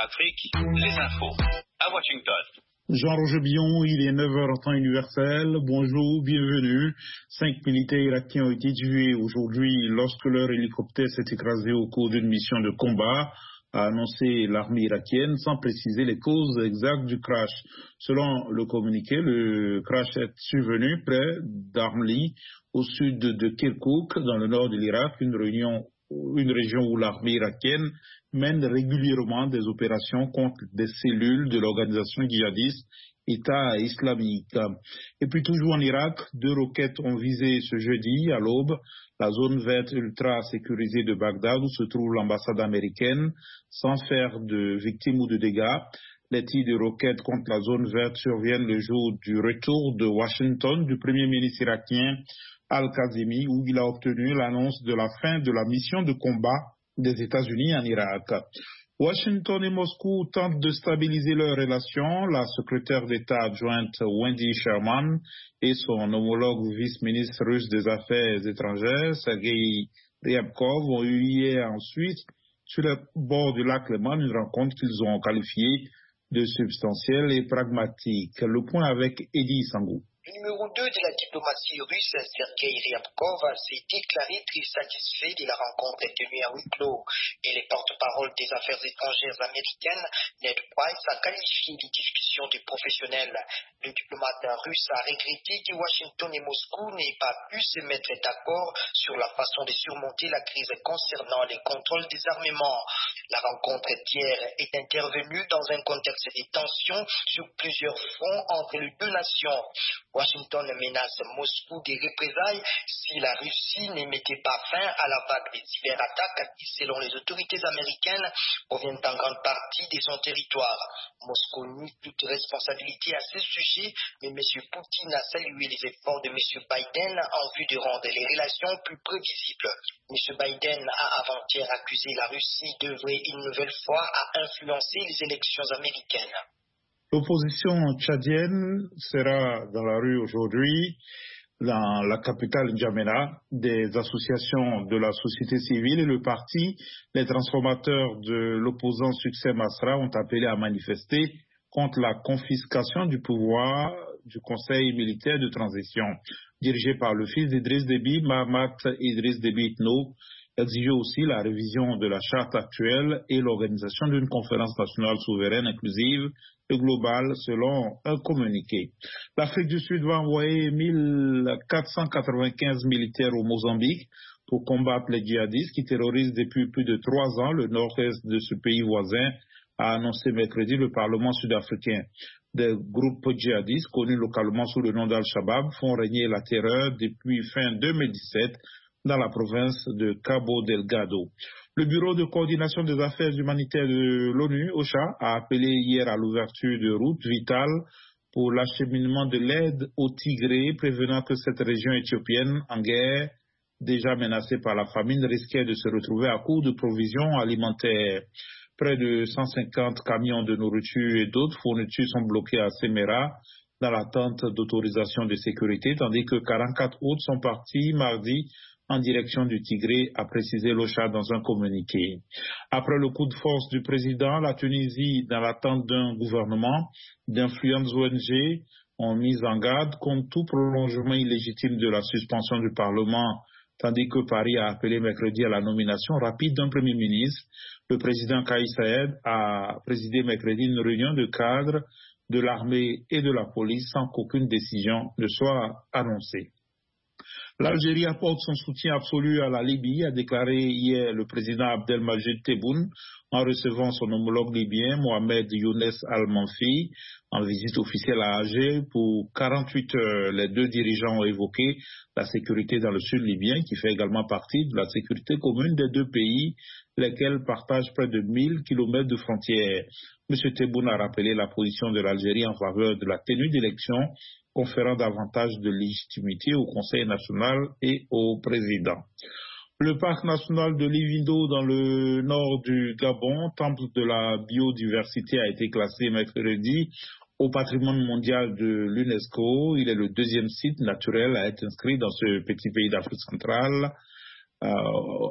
Afrique, les infos à Washington. Jean-Roger Billon, il est 9h en temps universel. Bonjour, bienvenue. 5 militaires irakiens ont été tués aujourd'hui lorsque leur hélicoptère s'est écrasé au cours d'une mission de combat, a annoncé l'armée irakienne sans préciser les causes exactes du crash. Selon le communiqué, le crash est survenu près d'Armli, au sud de Kirkouk, dans le nord de l'Irak, une région où l'armée irakienne mène régulièrement des opérations contre des cellules de l'organisation djihadiste État islamique. Et puis toujours en Irak, 2 roquettes ont visé ce jeudi à l'aube la zone verte ultra sécurisée de Bagdad où se trouve l'ambassade américaine sans faire de victimes ou de dégâts. Les tirs de roquettes contre la zone verte surviennent le jour du retour de Washington du premier ministre irakien Al-Kazemi où il a obtenu l'annonce de la fin de la mission de combat des États-Unis en Irak. Washington et Moscou tentent de stabiliser leurs relations. La secrétaire d'État adjointe Wendy Sherman et son homologue vice-ministre russe des Affaires étrangères, Sergei Ryabkov, ont eu hier en Suisse, sur le bord du lac Léman, une rencontre qu'ils ont qualifiée de substantielle et pragmatique. Le point avec Eddie Sangou. Le numéro 2 de la diplomatie russe, Sergei Ryabkov, s'est déclaré très satisfait de la rencontre tenue à huis clos et les porte-paroles des affaires étrangères américaines, Ned Price, a qualifié les discussions de professionnelles. Le diplomate russe a regretté que Washington et Moscou n'aient pas pu se mettre d'accord sur la façon de surmonter la crise concernant les contrôles des armements. La rencontre d'hier est intervenue dans un contexte de tensions sur plusieurs fronts entre les deux nations. Washington menace Moscou des représailles si la Russie ne mettait pas fin à la vague des cyberattaques qui, selon les autorités américaines, proviennent en grande partie de son territoire. Moscou nie toute responsabilité à ce sujet, mais M. Poutine a salué les efforts de M. Biden en vue de rendre les relations plus prévisibles. M. Biden a avant-hier accusé la Russie d'œuvrer une nouvelle fois à influencer les élections américaines. L'opposition tchadienne sera dans la rue aujourd'hui, dans la capitale N'Djamena. Des associations de la société civile et le parti, les transformateurs de l'opposant Succès Masra ont appelé à manifester contre la confiscation du pouvoir du Conseil militaire de transition, dirigé par le fils d'Idriss Déby, Mahamat Idriss Déby Itno, exigeait aussi la révision de la charte actuelle et l'organisation d'une conférence nationale souveraine inclusive et globale selon un communiqué. L'Afrique du Sud va envoyer 1495 militaires au Mozambique pour combattre les djihadistes qui terrorisent depuis plus de 3 ans le nord-est de ce pays voisin, a annoncé mercredi le Parlement sud-africain. Des groupes djihadistes connus localement sous le nom d'Al-Shabaab font régner la terreur depuis fin 2017 dans la province de Cabo Delgado. Le Bureau de coordination des affaires humanitaires de l'ONU, OCHA, a appelé hier à l'ouverture de routes vitales pour l'acheminement de l'aide au Tigré, prévenant que cette région éthiopienne en guerre, déjà menacée par la famine, risquait de se retrouver à court de provisions alimentaires. Près de 150 camions de nourriture et d'autres fournitures sont bloqués à Semera dans l'attente d'autorisation de sécurité, tandis que 44 autres sont partis mardi en direction du Tigré, a précisé l'OCHA dans un communiqué. Après le coup de force du président, la Tunisie, dans l'attente d'un gouvernement, d'influentes ONG ont mis en garde contre tout prolongement illégitime de la suspension du Parlement, tandis que Paris a appelé mercredi à la nomination rapide d'un Premier ministre. Le président Kais Saied a présidé mercredi une réunion de cadres de l'armée et de la police sans qu'aucune décision ne soit annoncée. L'Algérie apporte son soutien absolu à la Libye, a déclaré hier le président Abdelmajid Tebboune en recevant son homologue libyen Mohamed Younes Al-Manfi en visite officielle à Alger pour 48 heures. Les deux dirigeants ont évoqué la sécurité dans le sud libyen qui fait également partie de la sécurité commune des deux pays, lesquels partagent près de 1000 kilomètres de frontières. M. Tebboune a rappelé la position de l'Algérie en faveur de la tenue d'élections conférant davantage de légitimité au Conseil national et au président. Le parc national de Livindo dans le nord du Gabon, temple de la biodiversité, a été classé mercredi au patrimoine mondial de l'UNESCO. Il est le 2e site naturel à être inscrit dans ce petit pays d'Afrique centrale.